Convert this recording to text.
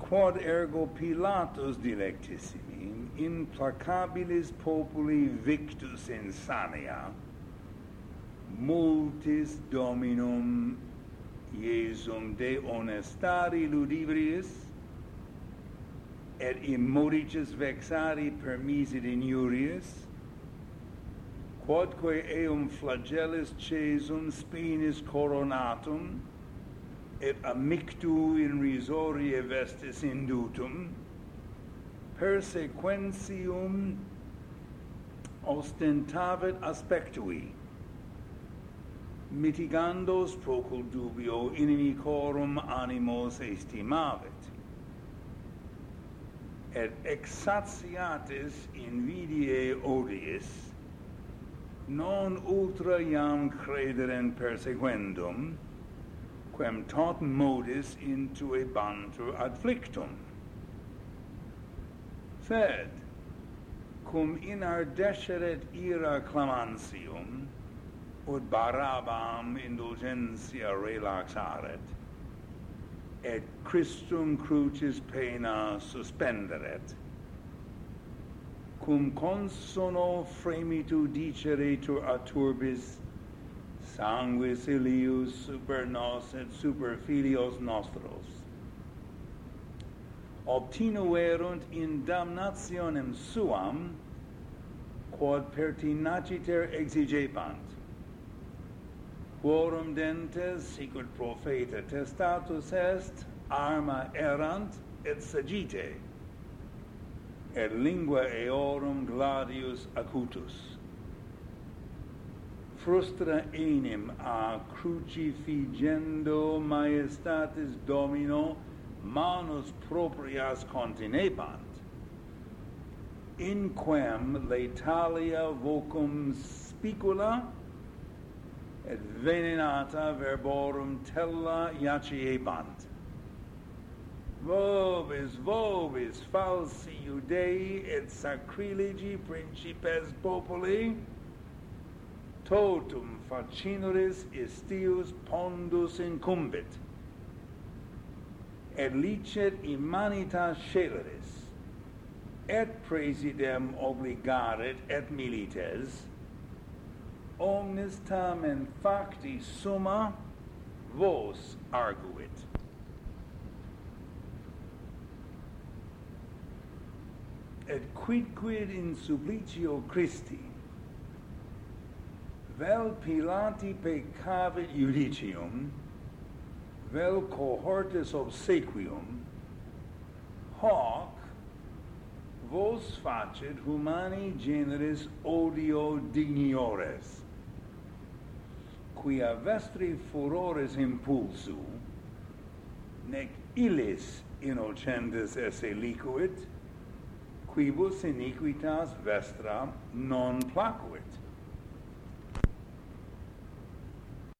quod ergo Pilatus dilectissimi implacabilis populi victus insania multis dominum Iesum de honestari ludibrius et immodicis vexari permisit injurias quodque eum flagellis cesum spinis coronatum et amictu in risorie vestis indutum persequentium ostentavit aspectui mitigandos procul dubio inimicorum animos estimavit et exatiatis invidiae odiis non ultra iam crederent persequendum quem tot modis intuebantur ad flictum sed cum inardesceret ira clamantium ut Barabbam indulgentia relaxaret et Christum crucis pena suspenderet cum consono fremitu diceretur a turbis sanguis ilius super nos et super filios nostros obtinuerunt in damnationem suam quod pertinaciter exigebant quorum dentes sicut profeta testatus est arma erant et sagite et lingua eorum gladius acutus frustra enim a crucifigendo maestatis domino manus proprias continebant in quem laetalia vocum spicula et venenata verborum tella iaciebant vobis falsi Iudei et sacrilegi principes populi totum facinoris istius pondus incumbit et licet immanitas sceleris et praesidem obligaret et milites omnis tamen facti summa vos arguit et quidquid in supplicio Christi vel Pilati peccavit judicium vel cohortis obsequium hoc vos facit humani generis odio digniores quia vestri furores impulsu nec illis innocentes esse liquid quibus iniquitas vestra non placuit